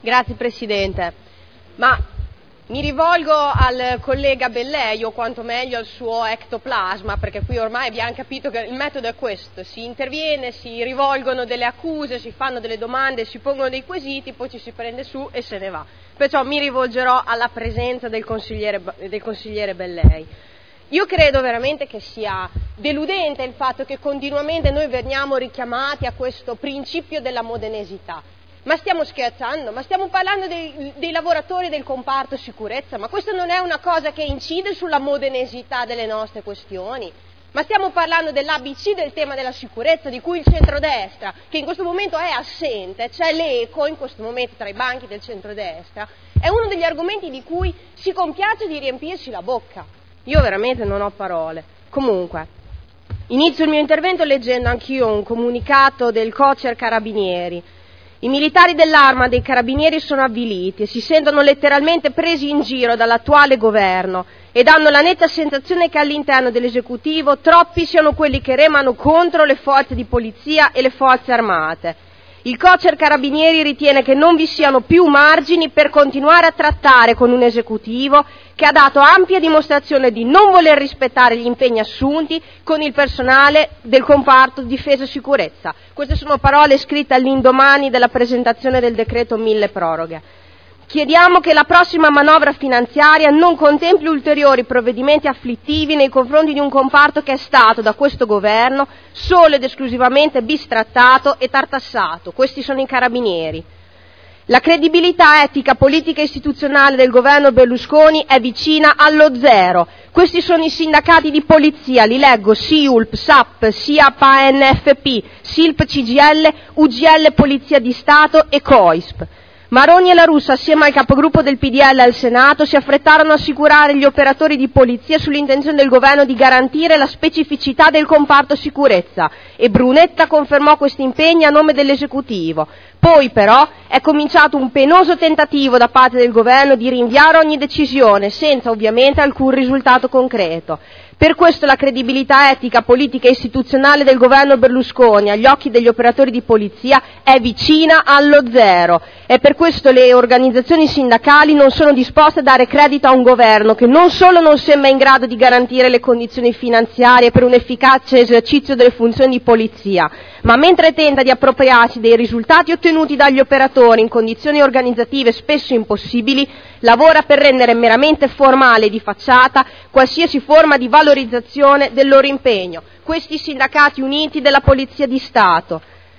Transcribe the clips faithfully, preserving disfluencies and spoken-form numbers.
Grazie Presidente. Ma mi rivolgo al collega Bellei, o quanto meglio al suo ectoplasma, perché qui ormai abbiamo capito che il metodo è questo: si interviene, si rivolgono delle accuse, si fanno delle domande, si pongono dei quesiti, poi ci si prende su e se ne va. Perciò mi rivolgerò alla presenza del consigliere, del consigliere Bellei. Io credo veramente che sia deludente il fatto che continuamente noi veniamo richiamati a questo principio della modenesità. Ma stiamo scherzando? Ma stiamo parlando dei, dei lavoratori del comparto sicurezza? Ma questa non è una cosa che incide sulla modenesità delle nostre questioni? Ma stiamo parlando dell'A B C del tema della sicurezza, di cui il centrodestra, che in questo momento è assente, c'è l'eco in questo momento tra i banchi del centrodestra, è uno degli argomenti di cui si compiace di riempirsi la bocca. Io veramente non ho parole. Comunque, inizio il mio intervento leggendo anch'io un comunicato del Cocer Carabinieri. I militari dell'Arma dei Carabinieri sono avviliti e si sentono letteralmente presi in giro dall'attuale governo ed hanno la netta sensazione che all'interno dell'esecutivo troppi siano quelli che remano contro le forze di polizia e le forze armate. Il Cocer Carabinieri ritiene che non vi siano più margini per continuare a trattare con un esecutivo che ha dato ampia dimostrazione di non voler rispettare gli impegni assunti con il personale del comparto difesa e sicurezza. Queste sono parole scritte all'indomani della presentazione del decreto mille proroghe. Chiediamo che la prossima manovra finanziaria non contempli ulteriori provvedimenti afflittivi nei confronti di un comparto che è stato da questo governo solo ed esclusivamente bistrattato e tartassato. Questi sono i carabinieri. La credibilità etica, politica e istituzionale del governo Berlusconi è vicina allo zero. Questi sono i sindacati di polizia, li leggo: SIULP, SAP, SIAP A N F P, SILP C G I L, U G L Polizia di Stato e COISP. Maroni e La Russa, assieme al capogruppo del P D L al Senato, si affrettarono a assicurare gli operatori di polizia sull'intenzione del governo di garantire la specificità del comparto sicurezza e Brunetta confermò questi impegni a nome dell'esecutivo. Poi però è cominciato un penoso tentativo da parte del governo di rinviare ogni decisione, senza ovviamente alcun risultato concreto. Per questo la credibilità etica, politica e istituzionale del governo Berlusconi agli occhi degli operatori di polizia è vicina allo zero e per questo le organizzazioni sindacali non sono disposte a dare credito a un governo che non solo non sembra in grado di garantire le condizioni finanziarie per un efficace esercizio delle funzioni di polizia, ma mentre tenta di appropriarsi dei risultati ottenuti dagli operatori in condizioni organizzative spesso impossibili, lavora per rendere meramente formale e di facciata qualsiasi forma di valorizzazione del loro impegno. Questi sindacati uniti della Polizia di Stato.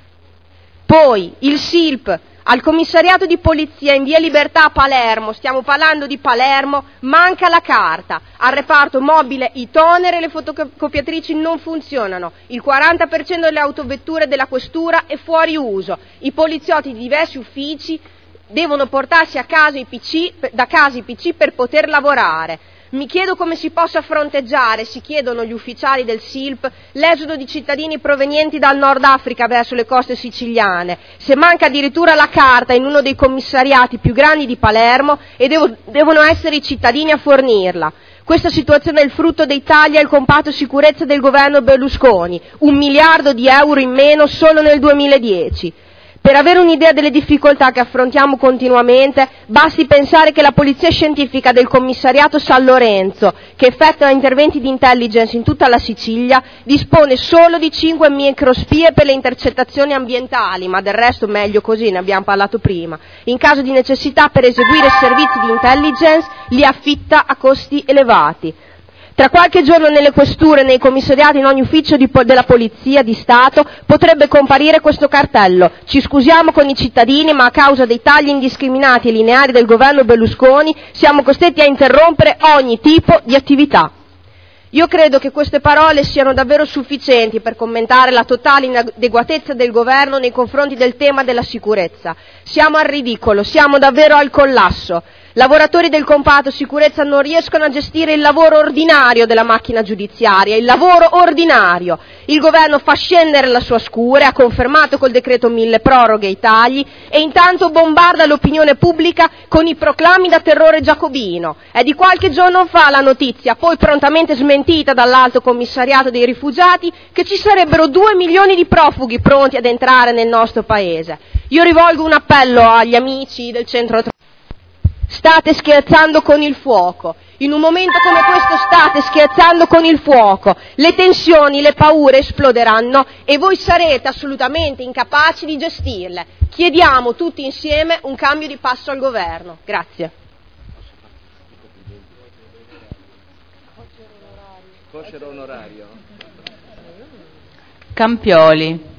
Poi il SILP al commissariato di polizia in via Libertà a Palermo, stiamo parlando di Palermo, manca la carta, al reparto mobile i toner e le fotocopiatrici non funzionano, il quaranta per cento delle autovetture della questura è fuori uso, i poliziotti di diversi uffici devono portarsi a casa i P C, da casa i P C per poter lavorare. Mi chiedo come si possa fronteggiare, si chiedono gli ufficiali del SILP, l'esodo di cittadini provenienti dal Nord Africa verso le coste siciliane, se manca addirittura la carta in uno dei commissariati più grandi di Palermo e devo, devono essere i cittadini a fornirla. Questa situazione è il frutto dei tagli al comparto sicurezza del governo Berlusconi, un miliardo di euro in meno solo nel duemiladieci. Per avere un'idea delle difficoltà che affrontiamo continuamente, basti pensare che la polizia scientifica del commissariato San Lorenzo, che effettua interventi di intelligence in tutta la Sicilia, dispone solo di cinque microspie per le intercettazioni ambientali, ma del resto meglio così, ne abbiamo parlato prima. In caso di necessità per eseguire servizi di intelligence, li affitta a costi elevati. Tra qualche giorno nelle questure, nei commissariati, in ogni ufficio di, della Polizia di Stato potrebbe comparire questo cartello: ci scusiamo con i cittadini, ma a causa dei tagli indiscriminati e lineari del governo Berlusconi siamo costretti a interrompere ogni tipo di attività. Io credo che queste parole siano davvero sufficienti per commentare la totale inadeguatezza del governo nei confronti del tema della sicurezza. Siamo al ridicolo, siamo davvero al collasso. Lavoratori del comparto sicurezza non riescono a gestire il lavoro ordinario della macchina giudiziaria, il lavoro ordinario. Il governo fa scendere la sua scure, ha confermato col decreto mille proroghe i tagli e intanto bombarda l'opinione pubblica con i proclami da terrore giacobino. È di qualche giorno fa la notizia, poi prontamente smentita dall'Alto Commissariato dei Rifugiati, che ci sarebbero due milioni di profughi pronti ad entrare nel nostro paese. Io rivolgo un appello agli amici del centro. State scherzando con il fuoco. In un momento come questo state scherzando con il fuoco. Le tensioni, le paure esploderanno e voi sarete assolutamente incapaci di gestirle. Chiediamo tutti insieme un cambio di passo al governo. Grazie. Cocero onorario. Campioli.